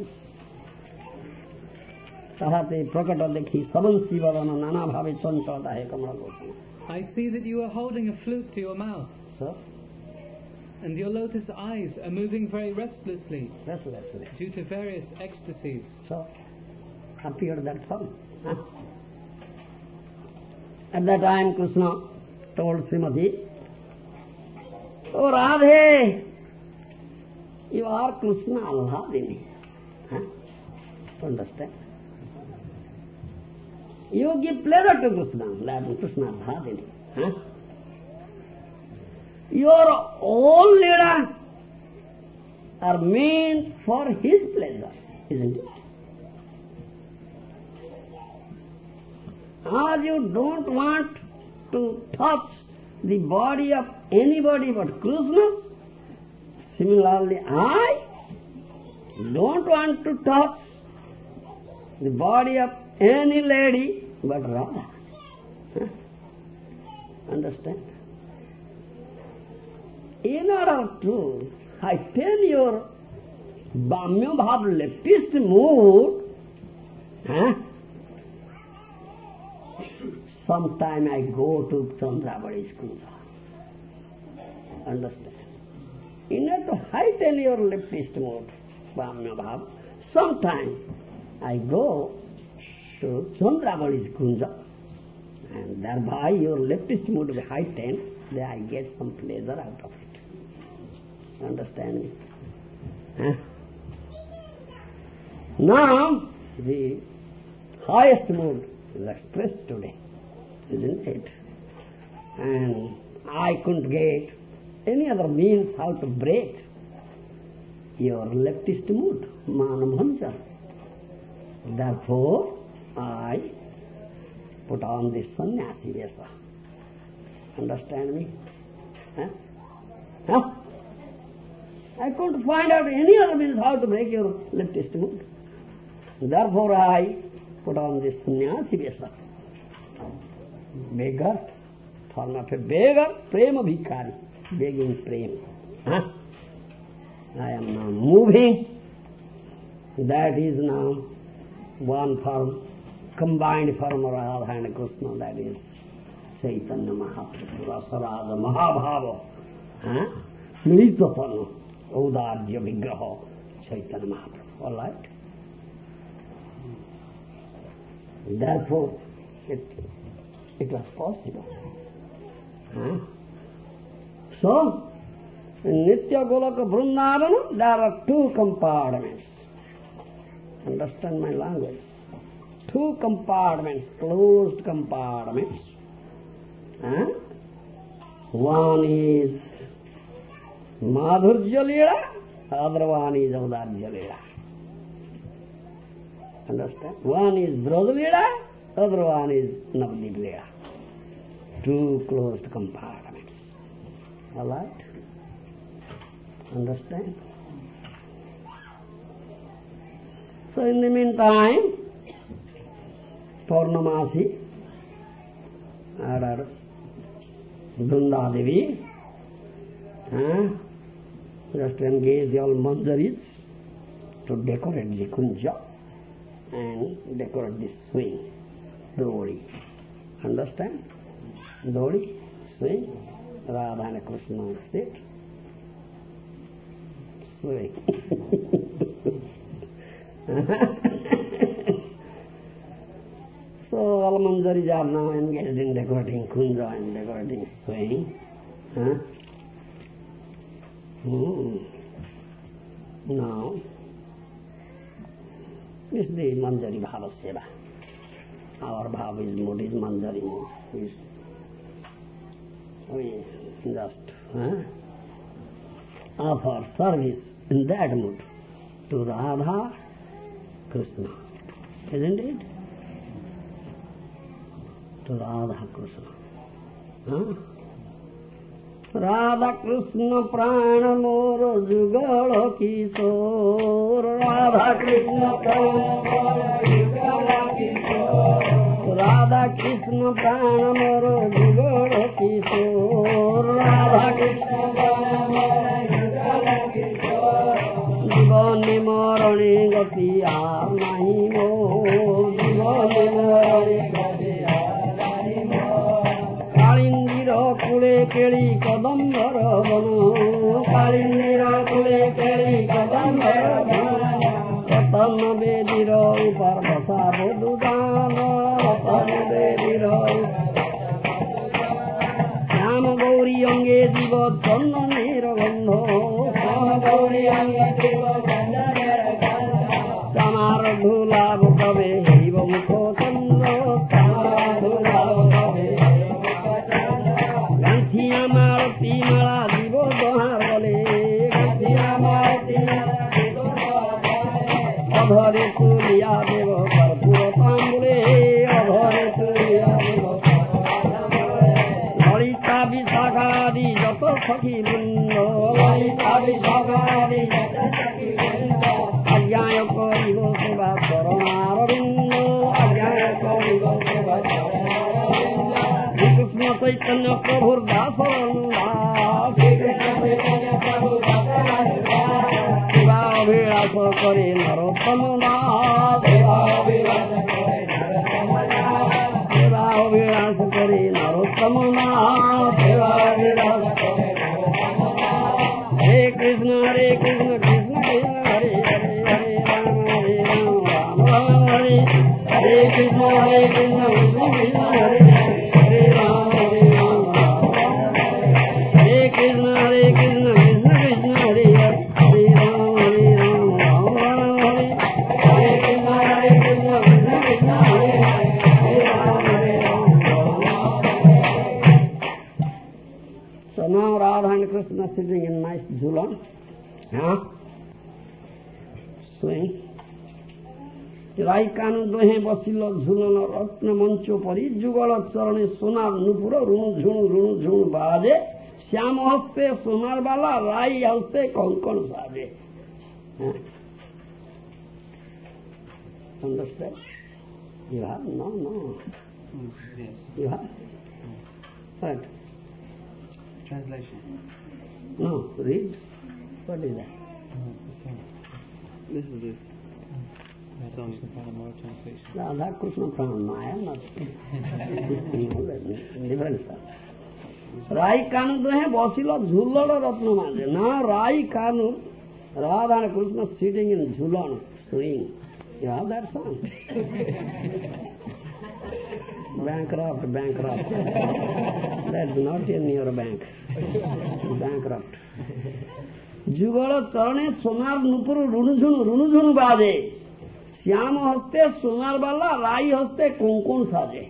Tahate prakata dekhi saban sivadana nana bhave chanchalta hai kamala gosana. I see that you are holding a flute to your mouth, So, and your lotus eyes are moving very restlessly restlessly. due to various ecstasies. So, appeared that form. Huh? At that time Krishna told Srimati, "Oh Radhe, you are Krishna Alladini." Huh? Understand? You give pleasure to Krishna, that Krishna Alladini. Huh? Your all leela are meant for his pleasure, isn't it? As you don't want to touch the body of anybody but Krishna, similarly I don't want to touch the body of any lady but Radha. Huh? Understand? In order to heighten your Bhamya Bhav leftist mood, huh? sometime I go to Chandravadi Kunja. Understand? In order to heighten your leftist mood, Bhamya Bhav, sometime I go to Chandravadi Kunja, and thereby your leftist mood will be heightened, then I get some pleasure out of it. Understand me? Huh? Now, the highest mood is expressed today, isn't it? And I couldn't get any other means how to break your leftist mood, manabhamsa. Therefore, I put on this sannyasi vesa. Understand me? Huh? Huh? I couldn't find out any other means how to break your leftist mood. Therefore, I put on this sannyasi vesa. Beggar, form of a beggar, prema bhikari, begging prema. Huh? I am now moving. That is now one form, combined form of Radha and Krishna, that is Chaitanya Mahaprabhu, Rasarada Mahabhava, huh? Militapana, Audarya Vigraha, Chaitanya Mahaprabhu. All right? Therefore, it, it was possible. Huh? So, in Nitya Golaka Vrindavana, there are two compartments. Understand my language? Two compartments, closed compartments. Huh? One is Madhurya Leela, other one is Audarya Leela. Understand? One is Braja Leela, other one is Navadip Leela. Two closed compartments. All right? Understand? So in the meantime, Purnamasi, our Vrunda Devi, huh, just engage all manjaris to decorate the kunja and decorate the swing, Dodi. Understand? Dodi, swing, Radha and Krishna sit, swing. So all manjaris are now engaged in decorating kunja and decorating swing. Huh? Hmm. Now, this is the manjari bhava seva. Our bhava is mood, is manjari mood. We just huh, offer service in that mood to Radha Krishna, isn't it? To Radha Krishna. Huh? Radha Krishna prana moro jugala kishore. Radha Krishna prana moro jugala kishore. Radha Krishna prana moro jugala kishore. Radha Krishna prana moro jugala kishore. Jivani marani gati aar nahi mo. Jivani marani gati aar nahi mo. Kalindira kule keli kadambara bana. Kalindira kule keli kadambara bana. Ratana bedira upar basa bodudana. Ratana bedira Shama Gauri ange diva channa nera gandha. Shama Gauri ange diva channa nera gandha. Samara dhula bukave hiva mukho chandra. Samara dhula bukave hiva mukho chandra. Ganthiya marati mala divo dohar bole. Ganthiya marati mala divo dohar bole. Adhare tuliya devo karpura tambule. Adhare tuliya devo Visakadi Jata Sakhi Vrindo. Lalita Visakadi Jata Sakhi Vrindo. Ajaya Korivo Seva Saranara Vrindo. Chaitanya প্রভুর দাসর দাস সেবা অভিলাষ করে নরোত্তম দাস সেবা অভিলাষ করে নরোত্তম দাস হরে কৃষ্ণ হরে কৃষ্ণ কৃষ্ণ কৃষ্ণ হরে হরে হরে রাম হরে রাম রাম রাম হরে হরে কৃষ্ণ হরে কৃষ্ণ কৃষ্ণ কৃষ্ণ হরে হরে রাম হরে রাম রাম হরে কৃষ্ণ হরে কৃষ্ণ কৃষ্ণ কৃষ্ণ হরে হরে রাম হরে রাম রাম রাম হরে হরে কৃষ্ণ হরে কৃষ্ণ কৃষ্ণ কৃষ্ণ হরে হরে রাম হরে Ram Ram Ram. So now Radha and Krishna sitting in nice jhulan, huh? Swing. রাই কানু দোহে বসিল ঝুলন রত্ন মঞ্চ পরি যুগল চরণে সোনার নুপুর রুণু ঝুণু রুণু ঝুণু বাজে শ্যাম হস্তে সোনার বালা রাই হস্তে কঙ্কন সাজে. Understand? You have? No, no. You have? What? Translation. No, read. What is that? This is this. Some more translation. Radha Krishna Pranam. I am not different stuff. Rai Kanu dohe bosilo jhullana ratna maje. Now Rai Kanu, Radha and Krishna sitting in jhulan, swing. You have that song? Bankrupt, bankrupt. That's not in your bank. Bankrupt. Jugala charane sonar nupur runujhunu runujhunu baje. শ্যাম হস্তে সোনার বালা রাই হস্তে কোঙ্কন সাজে.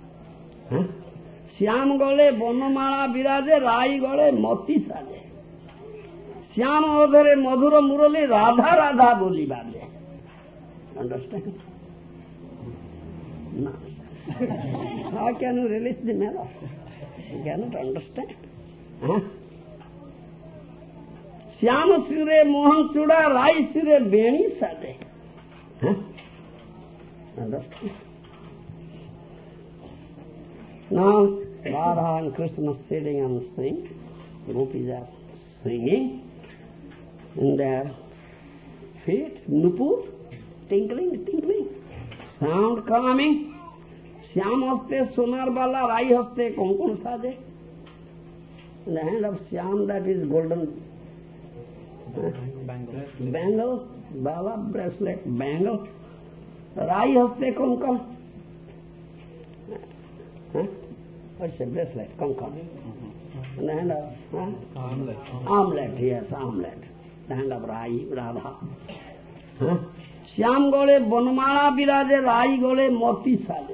শ্যাম গলে বনমালা বিরাজে রাই গলে মতি সাজে. শ্যাম অধরে মধুর মুরলী রাধা রাধা বলি বাজে. Understand? No. How can you release the melody? You cannot understand. Huh? শ্যাম শিরে মোহন চূড়া রাই শিরে বেণী সাজে. Huh? Understand? Now, Radha and Krishna sitting and singing. Gopis are singing. In their feet, nupur, tinkling, tinkling. Sound coming. Shyam haste sonar bala, rai haste konkon saje. In the hand of Shyam, that is golden huh? Bangle. bangle. Bala, bracelet, bangle. Rai haste konkon. Huh? What's a bracelet? Konkon. In the hand of huh? Armlet. Armlet, yes, armlet. The hand of Rai, Radha. Huh? Shyam gole bonmala biraje, Rai gole moti saje.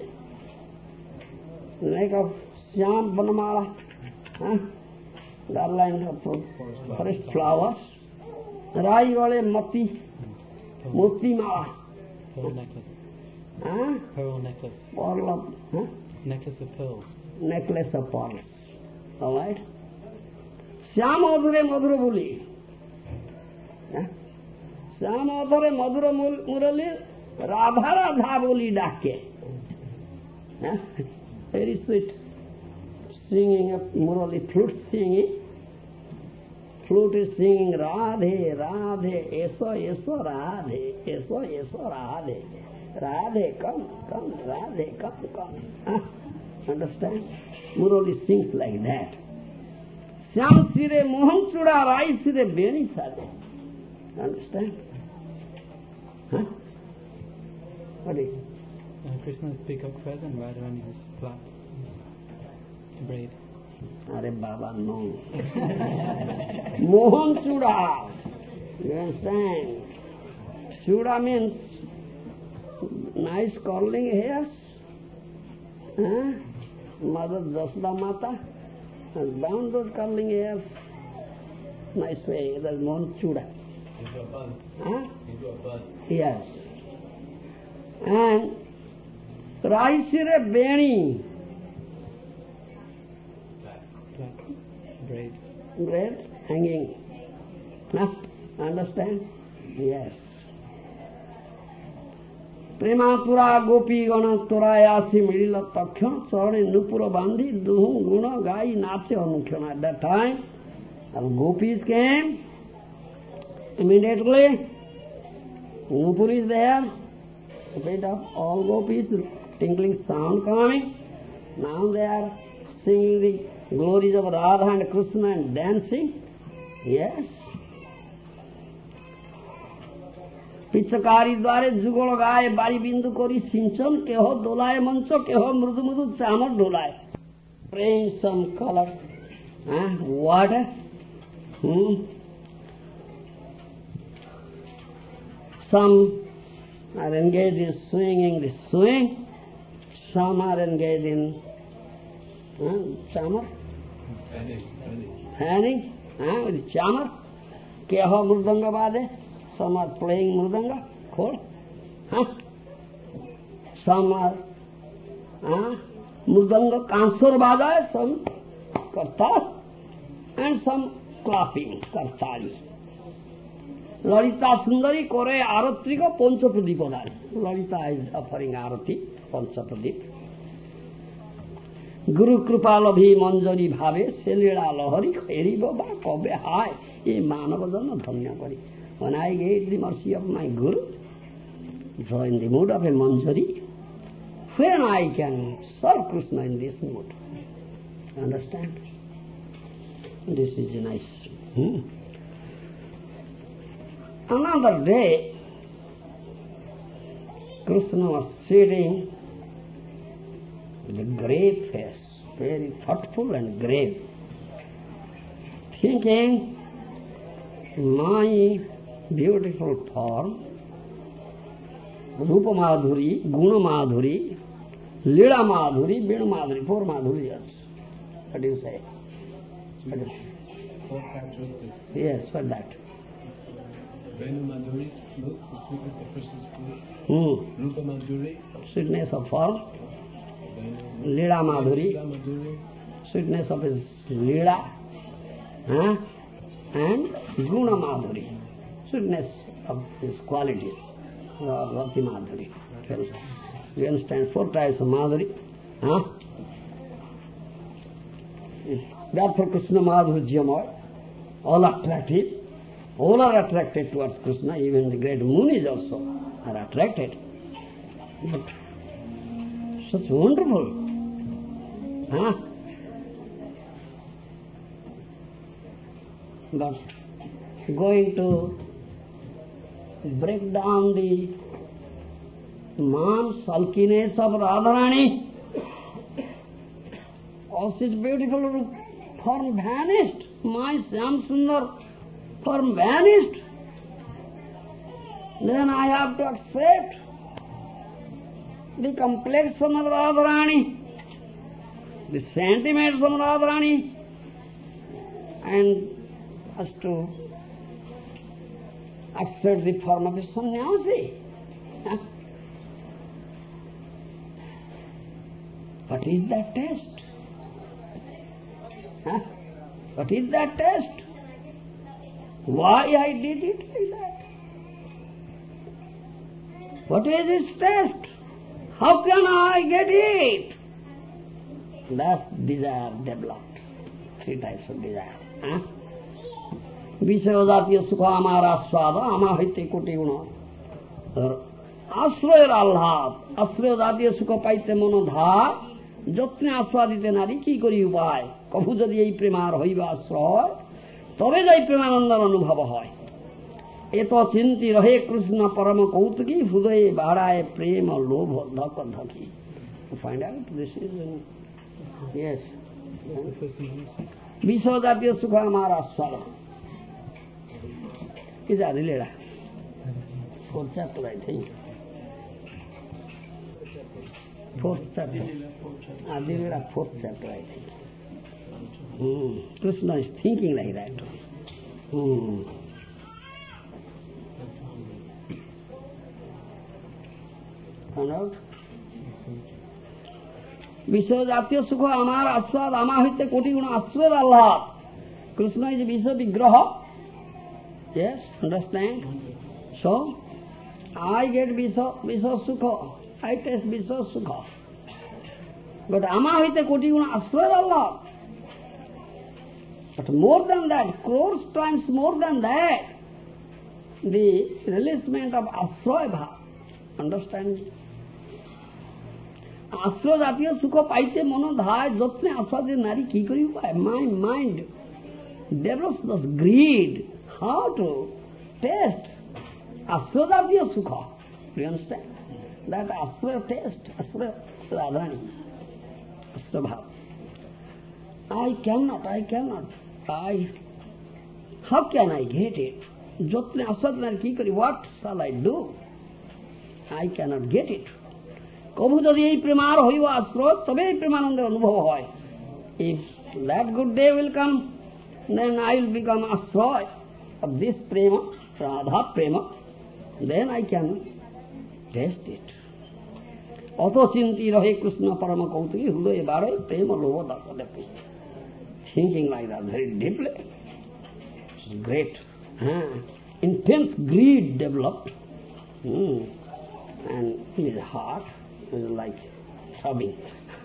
Like of Shyam bonmala, huh? Garland of forest flowers. Rai gole moti. Moti mala. Pearl necklace. Huh? Pearl necklace. Pearl of, huh? Necklace of pearls. Necklace of pearls. All right? Shyam odhore madhura boli. Huh? Shyam odhore madhura murali Radha Radha boli dake. Huh? Very sweet. Singing of murali, flute singing. Flute is singing Radhe, Radhe, Eso, Eso, Radhe, Eso, Eso, Radhe. Radhe, come, come, Radhe, come, come. Huh? Understand? Murali sings like that. Shyam sire mohan chuda, Rai sire beni sade. Understand? Huh? What is it? Uh, Krishna's peacock feather and Radha on his flat braid. Are Baba, no. Mohan chuda. You understand? Chuda means nice curling hairs. Huh? Mother Jasda Mata has bound those curling hairs nice way. That's Mohan chuda. Into a bun. Huh? Into a bun. Yes. And Rai sire beni. Flat braid. Braid hanging. Huh? Understand? Yes. ପ୍ରେମାତୁରା ଗୋପୀ ଗଣ ତୋରାଏ ଆସି ମିଳିଲ ତକ୍ଷଣ ଚରଣେ ନୂପୁର ବାନ୍ଧି ଦୁହୁଁ ଗୁଣ ଗାଇ ନାଚେ ଅନୁକ୍ଷଣ. At that time, our gopis came immediately. Nupur is there. A bit of all gopis, tinkling sound coming. Now they are singing the glories of Radha and Krishna and dancing. Yes. पिचकारी द्वारे जुगल गाए बारी बिंदु करी सिंचन केह दोलाए मंच केह मृदु मृदु चामर ढोलाए. Spraying some color, huh? water. Hmm. Some are engaged in swinging the swing. Some are engaged in huh? chamar, fanning, huh? with chamar. Keha murdanga bade. Some are playing mridanga, khol. Huh? Some are huh? mridanga kansar bajaye, some kartal, and some clapping, kartali. Lalita Sundari kore aratrika panchapradeepadari. Lalita is offering arati, panchapradeep. Guru Kripa labhi manjari bhave, selila lahari kheribo ba kabe hai. Ye manava jana dhanya kari. When I get the mercy of my Guru, so in the mood of a manjari, when I can serve Krishna in this mood. Understand? This is nice. Hmm? Another day, Krishna was sitting with a grave face, very thoughtful and grave, thinking, my beautiful form, Rupa Madhuri, Guna Madhuri, Lila Madhuri, Vina Madhuri, four Madhuriyas. What do you say? What do you say? Four characteristics. Yes, what that? Venu Madhuri, look, the sweetness of Krishna's food. Hmm. Rupa Madhuri, Sweetness of form. Venu Lila Madhuri, Lila Madhuri, sweetness of his Lila. Huh? And Guna Madhuri, sweetness of his qualities. Rati Madhuri. You understand? Four types of Madhuri. Huh? Therefore Krishna Madhurjamaya, all attractive. All are attracted towards Krishna, even the great Munis also are attracted. But such wonderful. Huh? But going to break down the man sulkiness of Radharani, all such beautiful form vanished. My Shyam Sundar form vanished. Then I have to accept the complexion of Radharani, the sentiments of Radharani, and has to accept the form of a sannyasi. Huh? What is that test? Huh? What is that test? Why I did it like that? What is its test? How can I get it? That's desire developed. Three types of desire. Huh? विषय जातीय सुख हमारा स्वाद आमा हईते कोटि गुण आश्रय आह्लाद आश्रय जातीय सुख पाइते मनोधार যত্নে আস্বাদিতে নারী কি করি উপায় কভু যদি এই প্রেমার হইবা আশ্রয় তবে যাই প্রেমানন্দের অনুভব হয় এত চিন্তি রহে কৃষ্ণ পরম কৌতুকী হৃদয়ে বাড়ায় প্রেম লোভ ধক ধকি find out this is yes বিষয় জাতীয় সুখ আমার আস্বাদ কি জানি লেড়া fourth chapter I think fourth chapter Adivira fourth chapter I think hmm. Krishna is thinking like that hmm. Found out বিষয় জাতীয় সুখ আমার আস্বাদ আমা হইতে কোটি গুণ আশ্রয় আহ্লাদ Krishna is বিষয় বিগ্রহ. Yes, understand? So, I get Visa, Visa Sukha, I taste Visa Sukha. But Ama hoite koti guna asray Allah. But more than that, crores times more than that, the releasement of asray bha. Understand? Asray jatiyo sukha paite mono dhaya jotne asray nari ki kari upaye. Mind, mind develops this greed. How to taste asray jatiyo sukha. Do you understand? That asray taste, asray radhani, asray bhav. I cannot, I cannot. I, how can I get it? Jotne asray ki kari, what shall I do? I cannot get it. Kabhu jodi ei premar hoiba asray, tabe ei premanande anubhav hoy. If that good day will come, then I will become asray of this prema, Radha prema, then I can taste it. Ato chinti rahe Krishna parama kautuki hudaye barai prema lovo dasadati. Thinking like that very deeply. It's great. Ah, intense greed developed. Hmm. And his heart is like throbbing.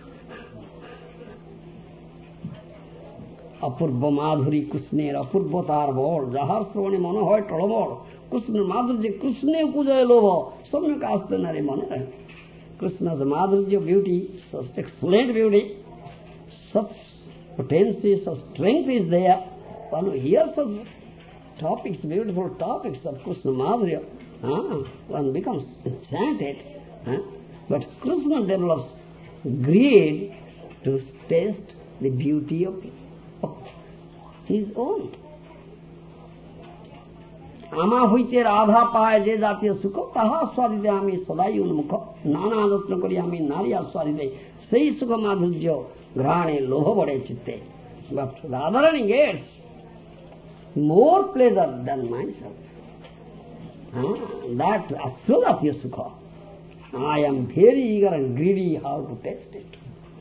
অপূর্ব মাধুরী কৃষ্ণের অপূর্ব তার বর যাহার শ্রবণে মনে হয় টলবর কৃষ্ণের মাধুর্য কৃষ্ণে পূজায় লোভ সম্যক আসতে নারী মনে হয় Krishna's madhurya beauty, such excellent beauty, such potency, such strength is there. One hears such topics, beautiful topics of Krishna madhurya, ah, one becomes enchanted. Ah, but Krishna develops greed to taste the beauty of his own. Ama hoite radha paye je jatiyo sukho taha aswadite ami sadai unmukha nana যত্ন kori ami nari aswadite sei sukha madhurya grane loho bade chitte. But Radharani gets more pleasure than myself. Ah, that aswadatiya sukha. I am very eager and greedy how to taste it.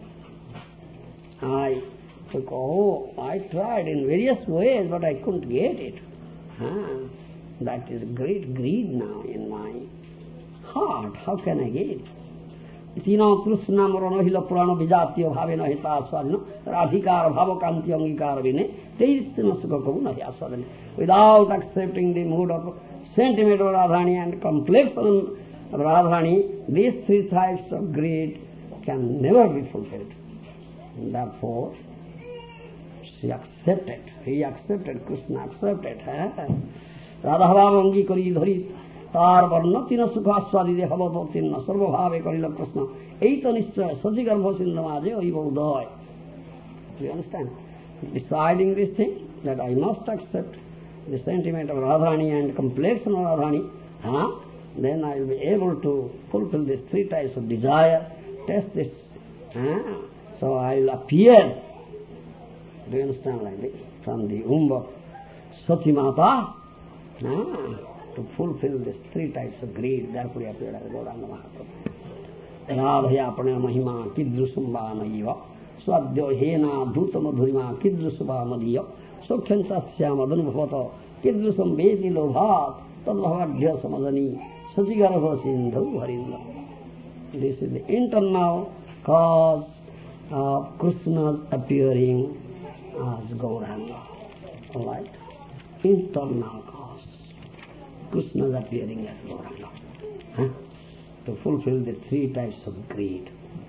I took, oh, I tried in various ways, but I couldn't get it. Ah, that is great greed now in my heart. How can I get it? Tino Krishna Morano Hila Purano Vijatyo Bhavena Hita Aswadana Radhikar Bhavakanti Angikar Vine Teistina Sukakavuna Aswadana. Without accepting the mood of sentiment of Radhani and complexion of Radhani, these three types of greed can never be fulfilled. And therefore, she accepted, he accepted, Krishna accepted. Radha Bhava Angi Kari Dhari Tar Varna Tina Sukha Aswadide Bhavato Tina Sarva Bhave Karila Krishna Eita Nishchaya Sachigarva Sindhamaje Oiva Uday. Do you understand? Deciding this thing, that I must accept the sentiment of Radhani and complexion of Radhani, huh? Then I will be able to fulfill these three types of desire, test this. Huh? So I will appear, do you understand, like this, from the womb of Sati Mata, huh? To fulfill these three types of greed. Therefore he appeared as Gauranga Mahaprabhu. Radhaya Apana Mahima Kidrusumba Naiva Swadyo Hena Dhuta Madhurima Kidrusuba Madhiya Sokhantasya Madhanubhata Kidrusum Beti Lobhat Tadlavadhya Samadhani Sachigarva Sindhu Harinda. This is the internal cause of Krishna's appearing as Gauranga. Alright? Internal cause. Krishna's appearing as Gauranga. Huh? To fulfill the three types of greed.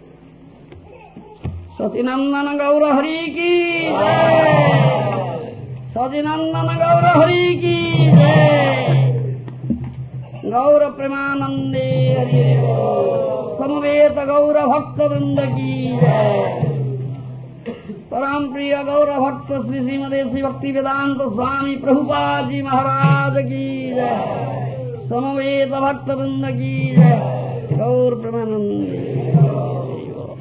Satinandana Gaura Hari Ki Jai! Satinandana Gaura Hari Ki Jai! Gaura Premanande Hari Samaveta Gaura Bhakta Vrinda Ki Jai! Param Priya Gaura Bhakta Sri Srimade Sri Bhakti Vedanta Swami Prabhupada Ji Maharaj Ki Jai! Samaveta Bhakta Vrinda Ki Jai! Gaur Premanande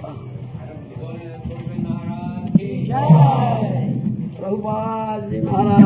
Prabhupada Ji Maharaj